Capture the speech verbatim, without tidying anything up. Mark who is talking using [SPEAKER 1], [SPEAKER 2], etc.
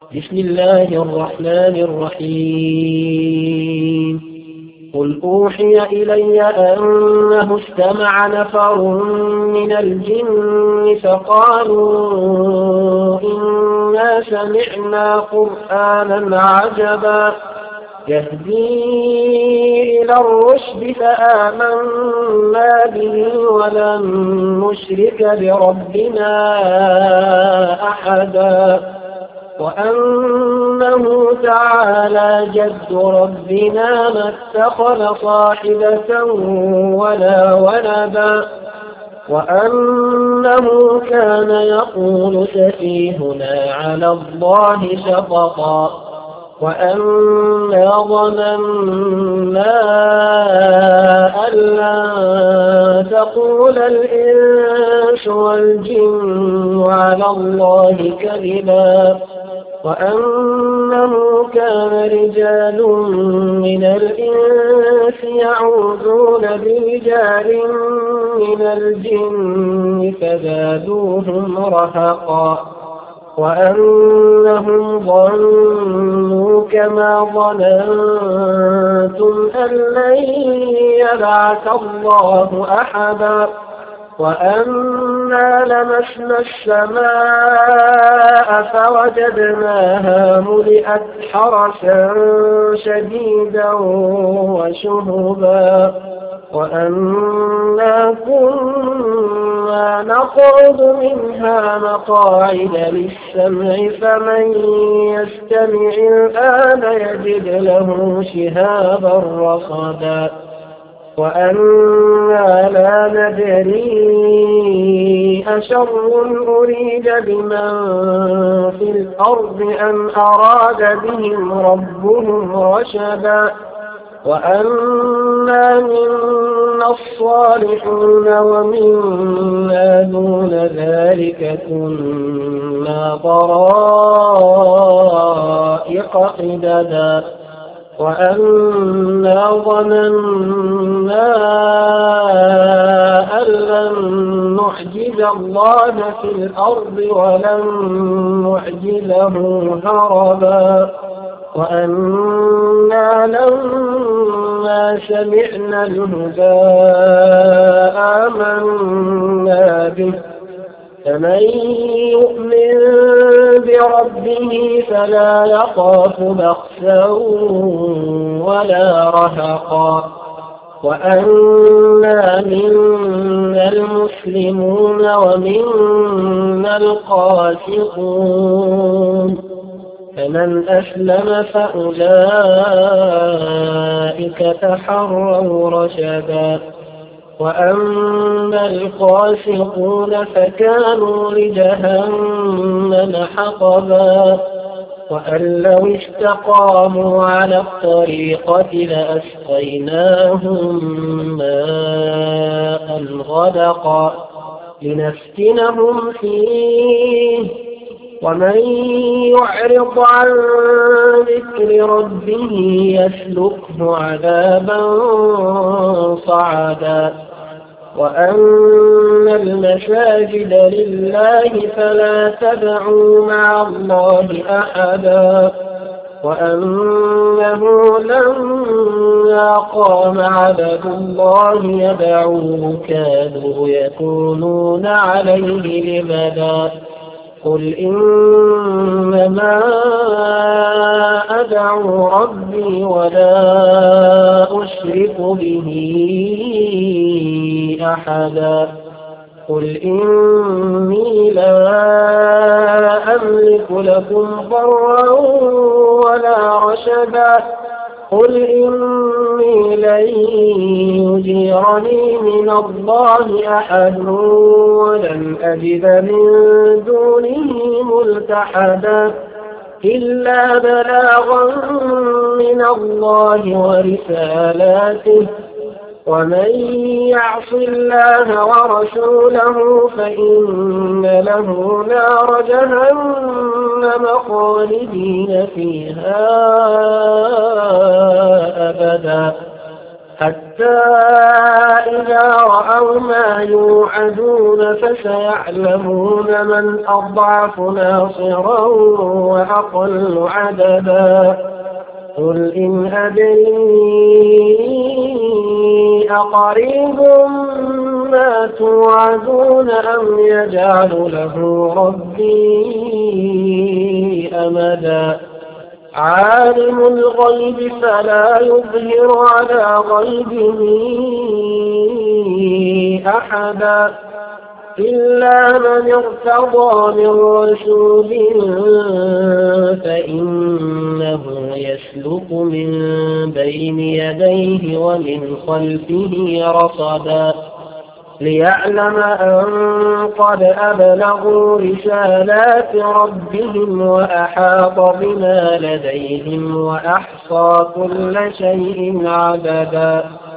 [SPEAKER 1] بسم الله الرحمن الرحيم قل أوحي إلي أنه استمع نفر من الجن فقالوا إنا سمعنا قرآنا عجبا يهدي إلى الرشد فآمنا به ولن نشرك بربنا أحدا وأنه تعالى جد ربنا ما اتخذ صاحبة ولا ولدا وأنه كان يقول سفيهنا على الله شططا وأنا ظننا أن لن تقول الإنس والجن على الله كذبا وأنه كان رجال من الإنس يعوذون برجال من الجن فزادوهم رهقا وأنهم ظنوا كما ظننتم أن لن يبعث الله أحدا وأنا لمسنا السماء فوجدناها ملئت حرسا شديدا وشهبا وأنا كنا نقعد منها مقاعد للسمع فمن يستمع الآن يجد له شهابا رصدا وأنا لا ندري أشر أريد بمن في الأرض أم أراد بهم ربهم رشدا وأنا منا الصالحون ومنا دون ذلك كنا طرائق قددا وأنا ظننا أن لن نعجز الله في الأرض ولن نعجزه هربا وأنا لما سمعنا الهدى آمنا به فمن يؤمن بربه فلا يخاف بخسا ولا رهقا وأنا منا المسلمون ومنا القاسطون فمن أسلم فأولئك تحروا رشدا وأما القاسطون فكانوا لجهنم حطبا وأن لو استقاموا على الطريقة لأسقيناهم ماء غدقا لنفتنهم فيه ومن يعرض عن ذكر ربه يسلكه عذابا صعدا وأن المساجد لله فلا تدعوا مع الله أحدا وأنه لما قام عبد الله يدعوه كانوا يكونون عليه لبدا قل إنما أدعو ربي ولا أشرك به أحدا قل إني لا أملك لكم ضرا ولا رشدا قل إني لن يجيرني من الله أحد ولن أجد من دونه ملتحدا إلا بلاغا من الله ورسالاته ومن يعص الله ورسوله فإن له نار جهنم خالدين فيها أبدا حتى إذا رأوا ما يوعدون فسيعلمون من أضعف ناصرا وأقل عددا قل إن أدري أقريب ما توعدون أم يجعل له ربي أمدا عالم الغيب فلا يظهر على غيبه أحدا إلا من ارتضى من رسول فإنه يسلك من بين يديه ومن خلفه رصدا ليعلم أن قد أبلغوا رسالات ربهم وأحاط بما لديهم وأحصى كل شيء عددا